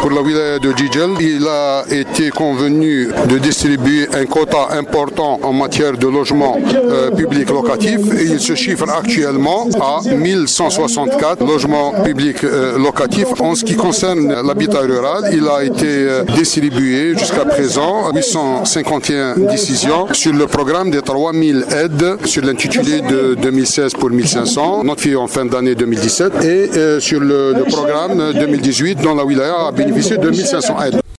Pour la wilaya de Jijel, il a été convenu de distribuer un quota important en matière de logement public locatif et il se chiffre actuellement à 1164 logements publics locatifs. En ce qui concerne l'habitat rural, il a été distribué jusqu'à présent 851 décisions sur le programme des 3000 aides sur l'intitulé de 2016 pour 1500, notifié en fin d'année 2017 et sur le programme 2018 dont la wilaya a bénéficié de 1500 aides.